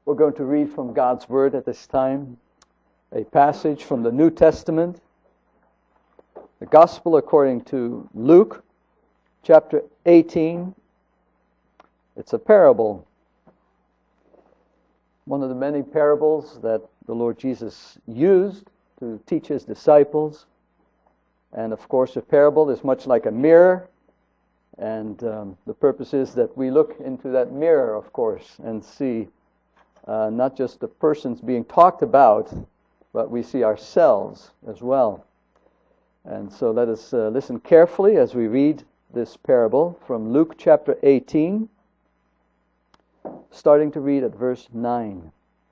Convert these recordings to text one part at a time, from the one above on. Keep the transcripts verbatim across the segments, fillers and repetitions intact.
We're going to read from God's Word at this time, a passage from the New Testament, the Gospel according to Luke, chapter eighteen. It's a parable, one of the many parables that the Lord Jesus used to teach His disciples. And of course, a parable is much like a mirror, and um, the purpose is that we look into that mirror, of course, and see Uh, not just the persons being talked about, but we see ourselves as well. And so let us uh, listen carefully as we read this parable from Luke chapter eighteen, starting to read at verse nine.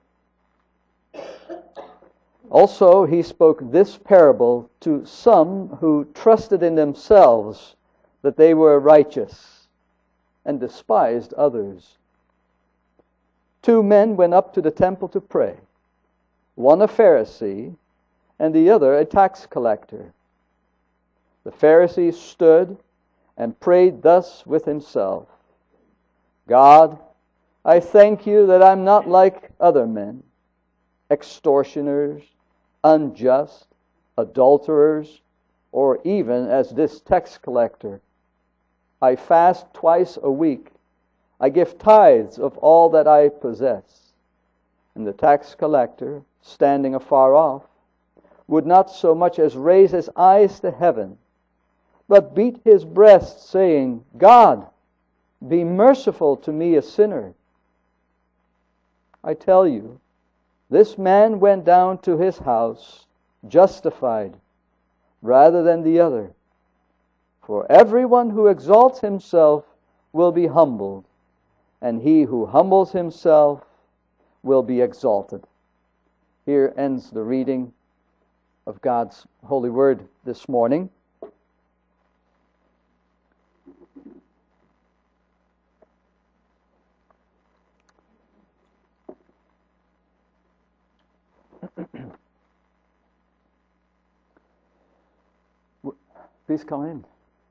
Also he spoke this parable to some who trusted in themselves that they were righteous, and despised others. Two men went up to the temple to pray, one a Pharisee, and the other a tax collector. The Pharisee stood and prayed thus with himself, God, I thank you that I'm not like other men, extortioners, unjust, adulterers, or even as this tax collector. I fast twice a week. I give tithes of all that I possess. And the tax collector, standing afar off, would not so much as raise his eyes to heaven, but beat his breast, saying, God, be merciful to me, a sinner. I tell you, this man went down to his house justified rather than the other. For everyone who exalts himself will be humbled, and he who humbles himself will be exalted. Here ends the reading of God's holy word this morning. Please come in.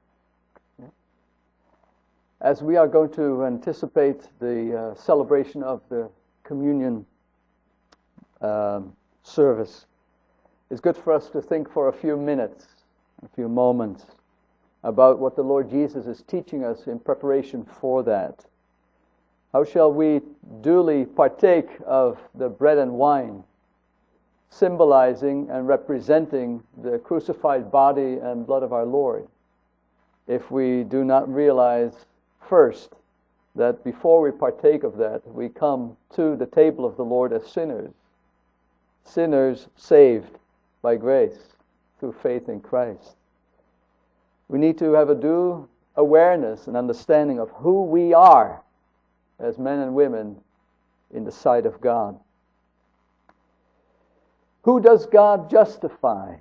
As we are going to anticipate the uh, celebration of the communion um, service, it's good for us to think for a few minutes, a few moments, about what the Lord Jesus is teaching us in preparation for that. How shall we duly partake of the bread and wine, symbolizing and representing the crucified body and blood of our Lord, if we do not realize first that before we partake of that, we come to the table of the Lord as sinners, sinners saved by grace through faith in Christ. We need to have a due awareness and understanding of who we are as men and women in the sight of God. Who does God justify?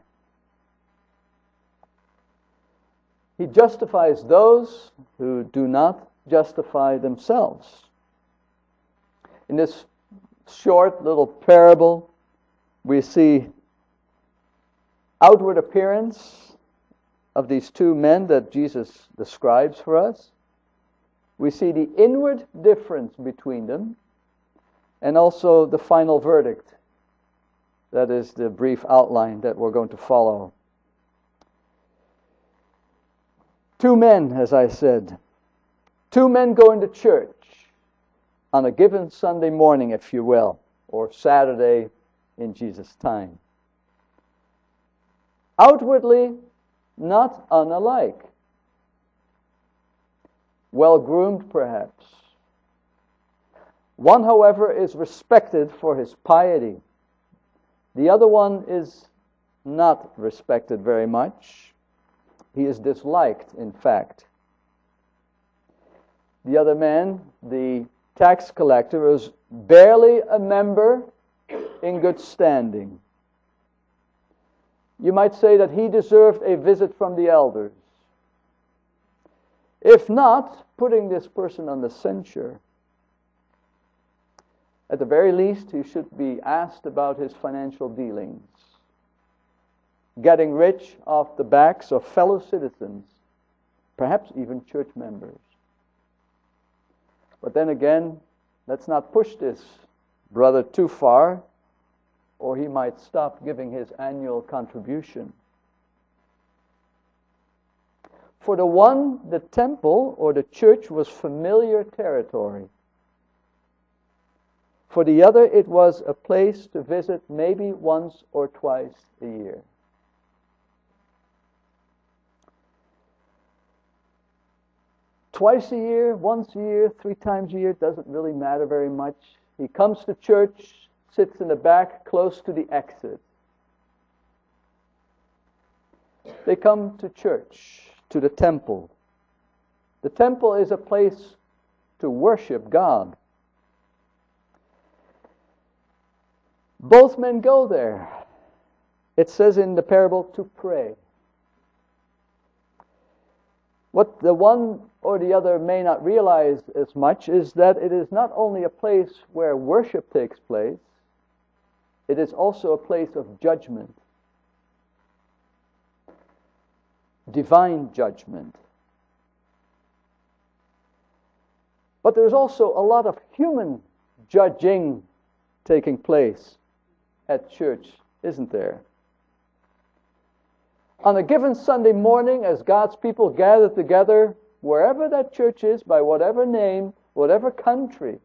He justifies those who do not justify themselves. In this short little parable, we see outward appearance of these two men that Jesus describes for us. We see the inward difference between them, and also the final verdict. That is the brief outline that we're going to follow. Two men, as I said. Two men going to church on a given Sunday morning, if you will, or Saturday in Jesus' time. Outwardly, not unalike. Well-groomed, perhaps. One, however, is respected for his piety. The other one is not respected very much. He is disliked, in fact. The other man, the tax collector, was barely a member in good standing. You might say that he deserved a visit from the elders. If not, putting this person on the censure, at the very least, he should be asked about his financial dealings. Getting rich off the backs of fellow citizens, perhaps even church members. But then again, let's not push this brother too far, or he might stop giving his annual contribution. For the one, the temple or the church was familiar territory. For the other, it was a place to visit maybe once or twice a year. Twice a year, once a year, three times a year, doesn't really matter very much. He comes to church, sits in the back, close to the exit. They come to church, to the temple. The temple is a place to worship God. Both men go there. It says in the parable to pray. What the one or the other may not realize as much is that it is not only a place where worship takes place, it is also a place of judgment. Divine judgment. But there's also a lot of human judging taking place at church, isn't there? On a given Sunday morning, as God's people gather together, wherever that church is, by whatever name, whatever country,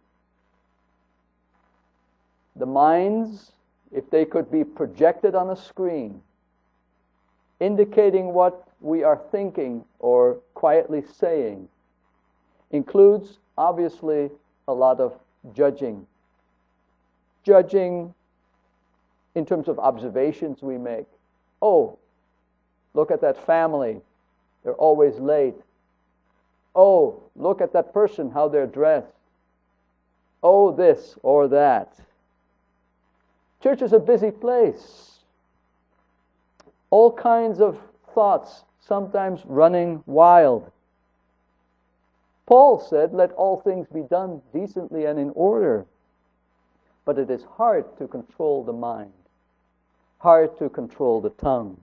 the minds, if they could be projected on a screen, indicating what we are thinking or quietly saying, includes, obviously, a lot of judging. Judging in terms of observations we make. Oh, look at that family. They're always late. Oh, look at that person, how they're dressed. Oh, this or that. Church is a busy place. All kinds of thoughts, sometimes running wild. Paul said, let all things be done decently and in order. But it is hard to control the mind, hard to control the tongue.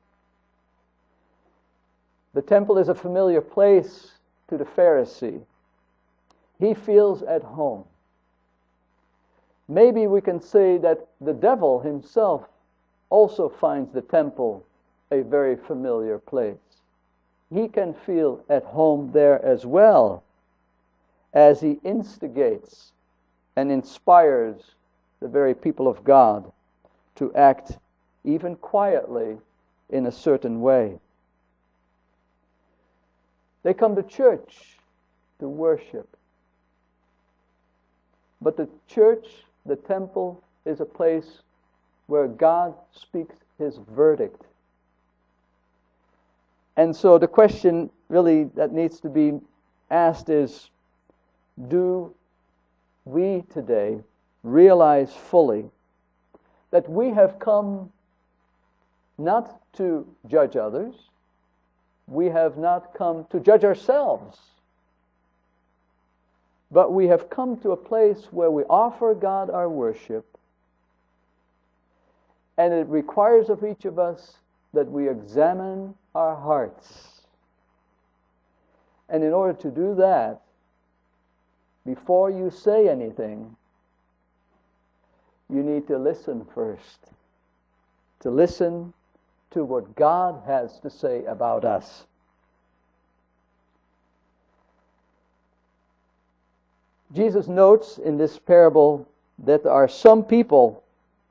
The temple is a familiar place to the Pharisee. He feels at home. Maybe we can say that the devil himself also finds the temple a very familiar place. He can feel at home there as well, as he instigates and inspires the very people of God to act even quietly in a certain way. They come to church to worship. But the church, the temple, is a place where God speaks his verdict. And so the question really that needs to be asked is, do we today realize fully that we have come not to judge others, we have not come to judge ourselves, but we have come to a place where we offer God our worship, and it requires of each of us that we examine our hearts. And in order to do that, before you say anything, you need to listen first. To listen to what God has to say about us. Jesus notes in this parable that there are some people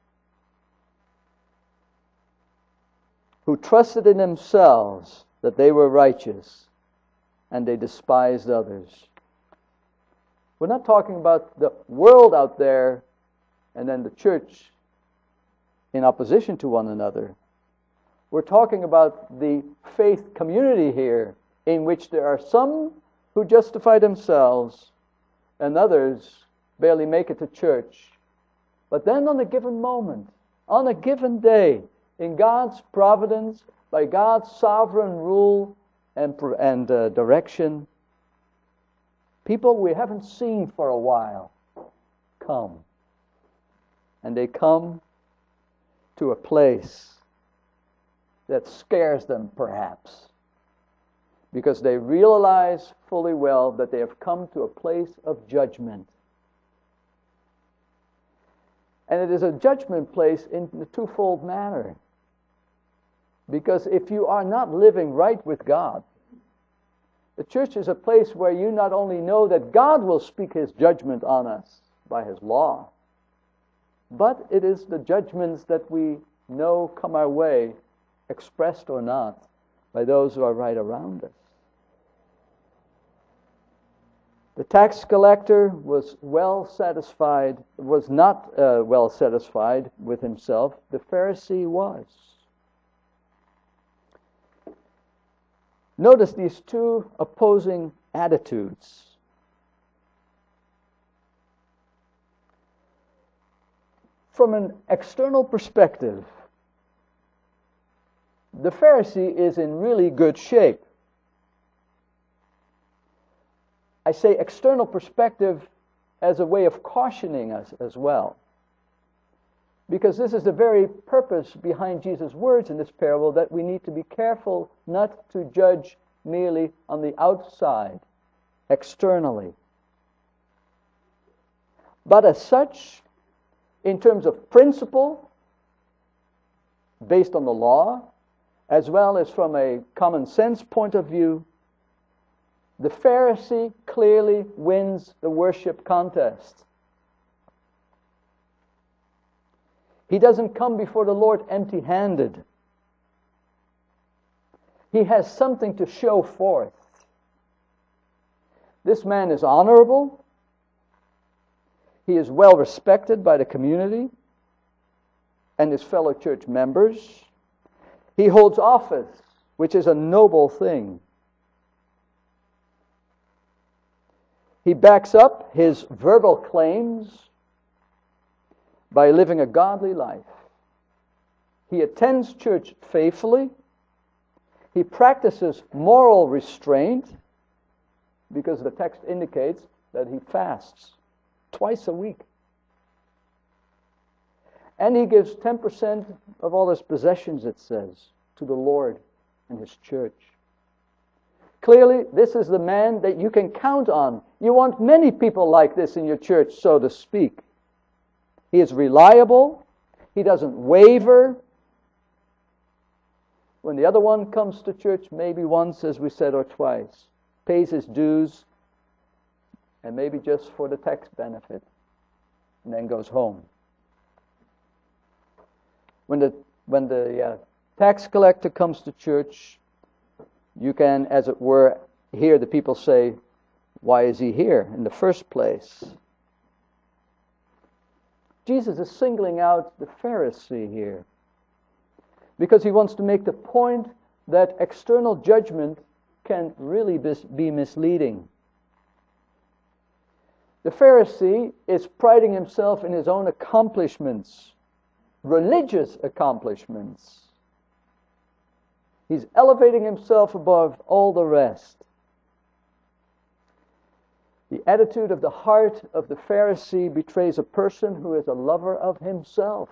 who trusted in themselves that they were righteous, and they despised others. We're not talking about the world out there and then the church in opposition to one another. We're talking about the faith community here, in which there are some who justify themselves and others barely make it to church. But then on a given moment, on a given day, in God's providence, by God's sovereign rule and, and uh, direction, people we haven't seen for a while come. And they come to a place that scares them, perhaps, because they realize fully well that they have come to a place of judgment. And it is a judgment place in a twofold manner. Because if you are not living right with God, the church is a place where you not only know that God will speak His judgment on us by His law, but it is the judgments that we know come our way, expressed or not, by those who are right around us. The tax collector was well satisfied, was not uh, well satisfied with himself. The Pharisee was. Notice these two opposing attitudes. From an external perspective, the Pharisee is in really good shape. I say external perspective as a way of cautioning us as well. Because this is the very purpose behind Jesus' words in this parable, that we need to be careful not to judge merely on the outside, externally. But as such, in terms of principle, based on the law, as well as from a common sense point of view, the Pharisee clearly wins the worship contest. He doesn't come before the Lord empty-handed. He has something to show forth. This man is honorable. He is well respected by the community and his fellow church members. He holds office, which is a noble thing. He backs up his verbal claims by living a godly life. He attends church faithfully. He practices moral restraint, because the text indicates that he fasts twice a week. And he gives ten percent of all his possessions, it says, to the Lord and His church. Clearly, this is the man that you can count on. You want many people like this in your church, so to speak. He is reliable. He doesn't waver. When the other one comes to church, maybe once, as we said, or twice, pays his dues, and maybe just for the tax benefit, and then goes home. When the when the uh, tax collector comes to church, you can, as it were, hear the people say, "Why is he here in the first place?" Jesus is singling out the Pharisee here, because he wants to make the point that external judgment can really be misleading. The Pharisee is priding himself in his own accomplishments, religious accomplishments. He's elevating himself above all the rest. The attitude of the heart of the Pharisee betrays a person who is a lover of himself,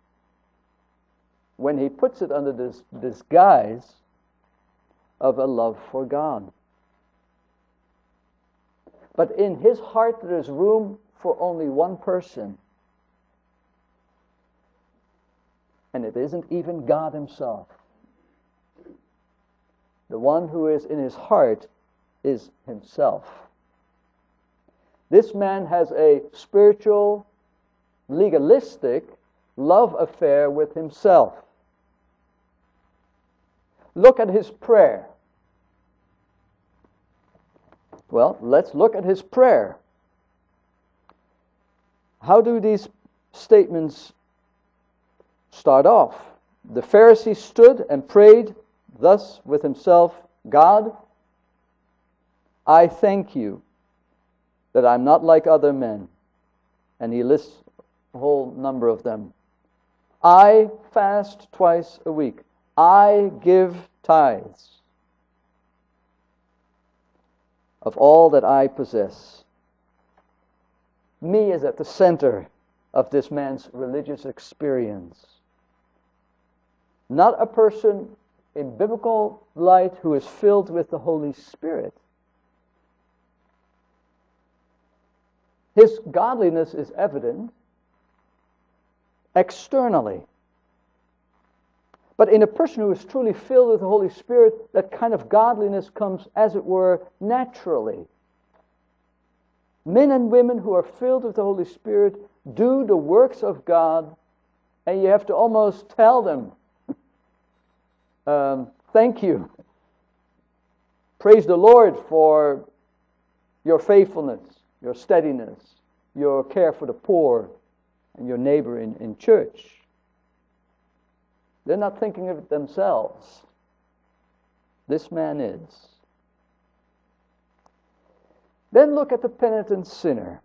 when he puts it under this disguise of a love for God. But in his heart there is room for only one person. And it isn't even God Himself. The one who is in his heart is himself. This man has a spiritual, legalistic love affair with himself. Look at his prayer. Well, let's look at his prayer. How do these statements start off? The Pharisee stood and prayed thus with himself, "God, I thank you that I'm not like other men." And he lists a whole number of them. "I fast twice a week. I give tithes of all that I possess." Me is at the center of this man's religious experience. Not a person in biblical light who is filled with the Holy Spirit. His godliness is evident, externally. But in a person who is truly filled with the Holy Spirit, that kind of godliness comes, as it were, naturally. Men and women who are filled with the Holy Spirit do the works of God, and you have to almost tell them, um, thank you. Praise the Lord for your faithfulness, your steadiness, your care for the poor, and your neighbor in, in church. They're not thinking of it themselves. This man is. Then look at the penitent sinner.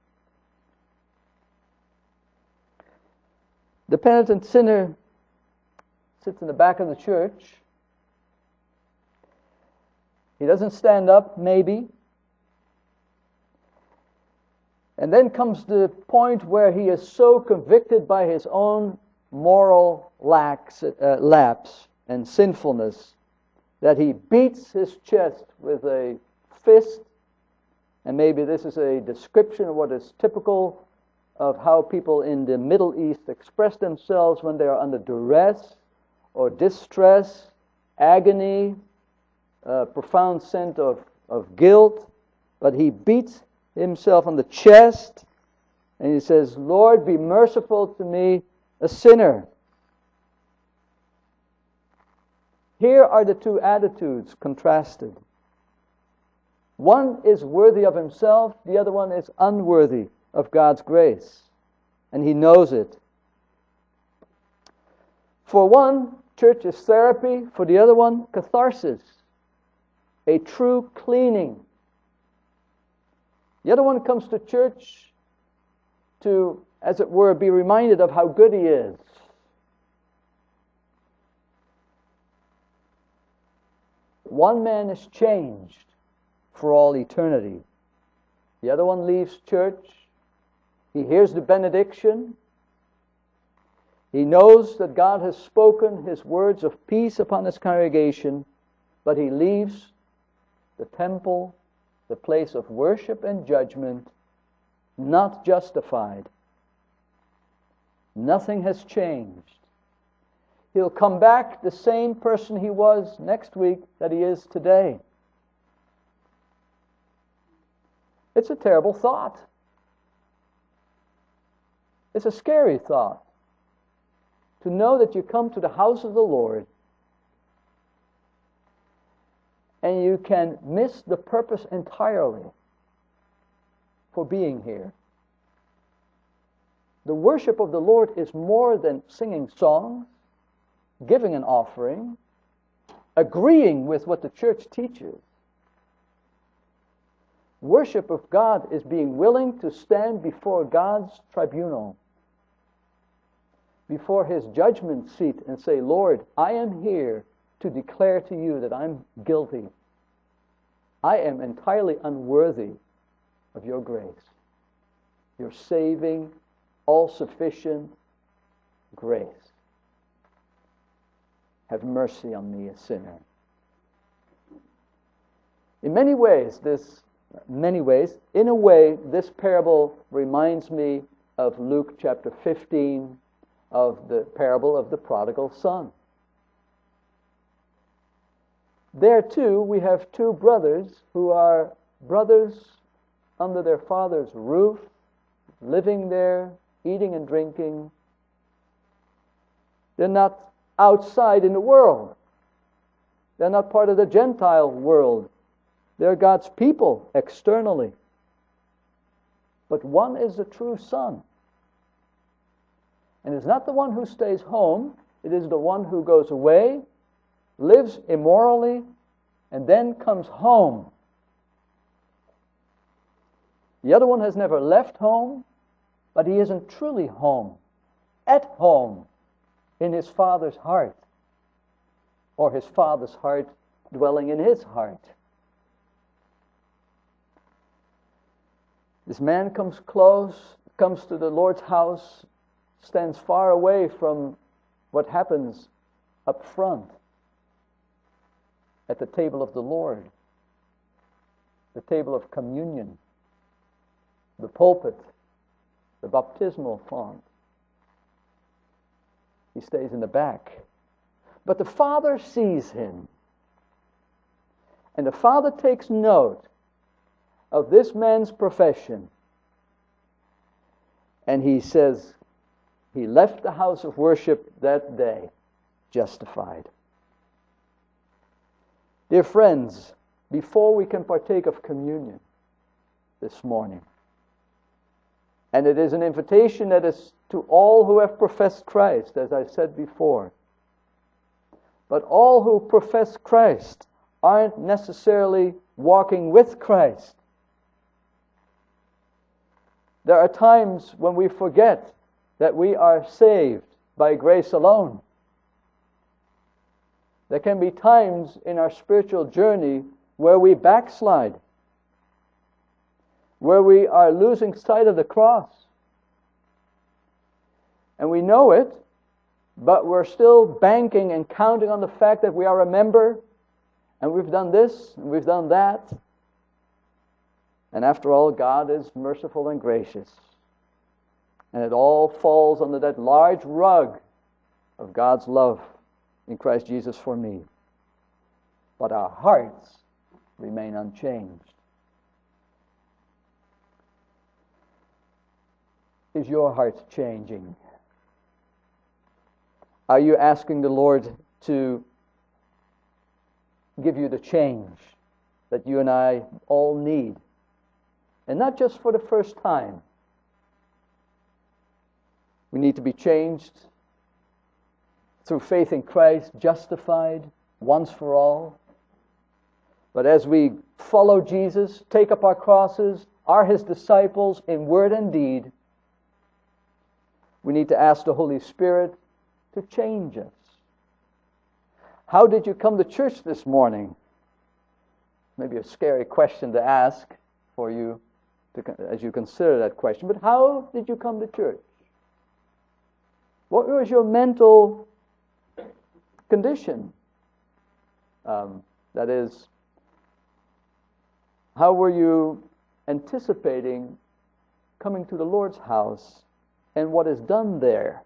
The penitent sinner sits in the back of the church. He doesn't stand up, maybe. And then comes the point where he is so convicted by his own moral lacks, uh, lapse and sinfulness that he beats his chest with a fist. And maybe this is a description of what is typical of how people in the Middle East express themselves when they are under duress or distress, agony, a profound sense of, of guilt. But he beats himself on the chest and he says, Lord, be merciful to me, a sinner. Here are the two attitudes contrasted. One is worthy of himself, the other one is unworthy of God's grace. And he knows it. For one, church is therapy. For the other one, catharsis. A true cleaning. The other one comes to church to, as it were, be reminded of how good he is. One man is changed for all eternity. The other one leaves church. He hears the benediction. He knows that God has spoken His words of peace upon His congregation, but he leaves the temple, the place of worship and judgment, not justified. Nothing has changed. He'll come back the same person he was next week that he is today. It's a terrible thought. It's a scary thought. To know that you come to the house of the Lord and you can miss the purpose entirely for being here. The worship of the Lord is more than singing songs, giving an offering, agreeing with what the church teaches. Worship of God is being willing to stand before God's tribunal, before His judgment seat, and say, Lord, I am here to declare to you that I'm guilty. I am entirely unworthy of your grace, your saving, all-sufficient grace. Have mercy on me, a sinner. In many ways, this, many ways, in a way, this parable reminds me of Luke chapter fifteen, of the parable of the prodigal son. There too, we have two brothers who are brothers under their father's roof, living there, eating and drinking. They're not outside in the world. They're not part of the Gentile world. They're God's people externally. But one is the true son. And it's not the one who stays home. It is the one who goes away, lives immorally, and then comes home. The other one has never left home, but he isn't truly home, at home, in his father's heart, or his father's heart dwelling in his heart. This man comes close, comes to the Lord's house, stands far away from what happens up front at the table of the Lord, the table of communion, the pulpit, the baptismal font. He stays in the back. But the Father sees him. And the Father takes note of this man's profession. And he says, he left the house of worship that day justified. Dear friends, before we can partake of communion this morning, and it is an invitation that is to all who have professed Christ, as I said before. But all who profess Christ aren't necessarily walking with Christ. There are times when we forget that we are saved by grace alone. There can be times in our spiritual journey where we backslide, where we are losing sight of the cross. And we know it, but we're still banking and counting on the fact that we are a member, and we've done this, and we've done that. And after all, God is merciful and gracious. And it all falls under that large rug of God's love in Christ Jesus for me. But our hearts remain unchanged. Is your heart changing? Are you asking the Lord to give you the change that you and I all need? And not just for the first time. We need to be changed through faith in Christ, justified once for all. But as we follow Jesus, take up our crosses, are His disciples in word and deed, we need to ask the Holy Spirit to change us. How did you come to church this morning? Maybe a scary question to ask for you to, as you consider that question. But how did you come to church? What was your mental condition? Um, that is, how were you anticipating coming to the Lord's house and what is done there?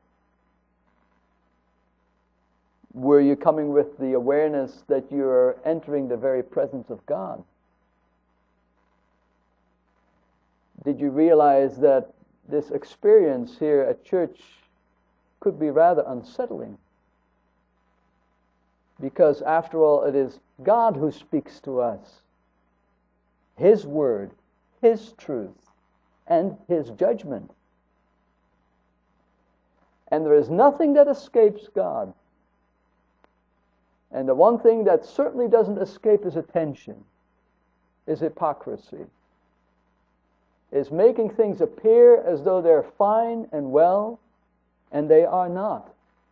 Were you coming with the awareness that you're entering the very presence of God? Did you realize that this experience here at church could be rather unsettling? Because after all, it is God who speaks to us. His word, His truth, and His judgment. And there is nothing that escapes God. And the one thing that certainly doesn't escape His attention is hypocrisy. Is making things appear as though they're fine and well, and they are not.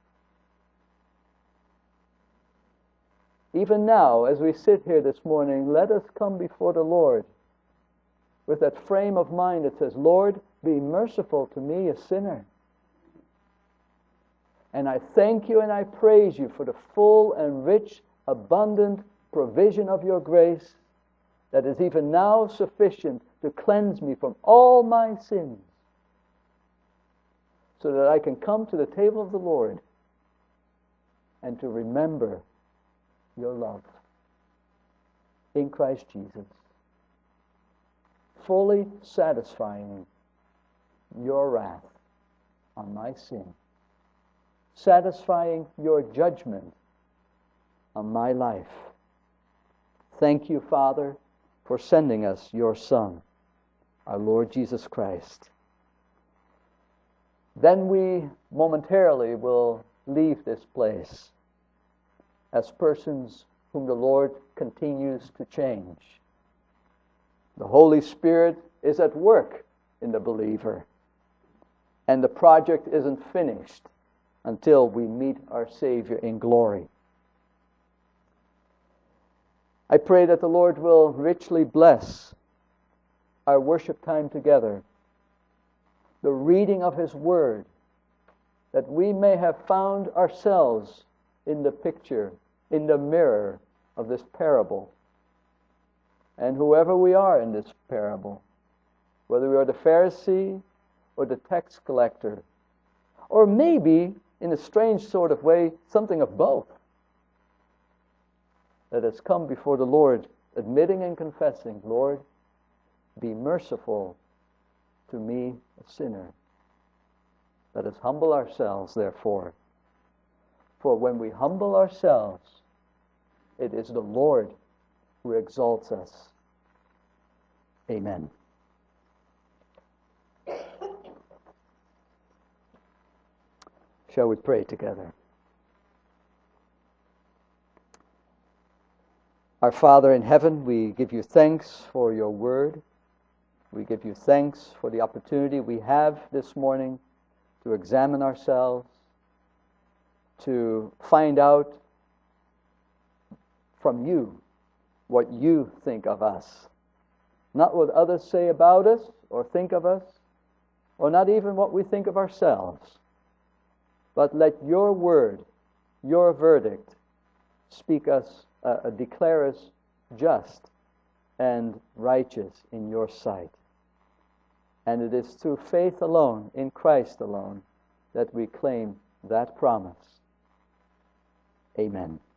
Even now, as we sit here this morning, let us come before the Lord with that frame of mind that says, Lord, be merciful to me, a sinner. And I thank you and I praise you for the full and rich, abundant provision of your grace that is even now sufficient to cleanse me from all my sins, so that I can come to the table of the Lord and to remember your love in Christ Jesus, fully satisfying your wrath on my sin, satisfying your judgment on my life. Thank you, Father, for sending us your Son, our Lord Jesus Christ. Then we momentarily will leave this place as persons whom the Lord continues to change. The Holy Spirit is at work in the believer, and the project isn't finished until we meet our Savior in glory. I pray that the Lord will richly bless our worship time together, the reading of His Word, that we may have found ourselves in the picture, in the mirror of this parable. And whoever we are in this parable, whether we are the Pharisee or the tax collector, or maybe in a strange sort of way, something of both. Let us come before the Lord, admitting and confessing, Lord, be merciful to me, a sinner. Let us humble ourselves, therefore. For when we humble ourselves, it is the Lord who exalts us. Amen. Shall we pray together? Our Father in heaven, we give you thanks for your word. We give you thanks for the opportunity we have this morning to examine ourselves, to find out from you what you think of us. Not what others say about us or think of us, or not even what we think of ourselves. But let your word, your verdict, speak us, uh, declare us just and righteous in your sight. And it is through faith alone, in Christ alone, that we claim that promise. Amen.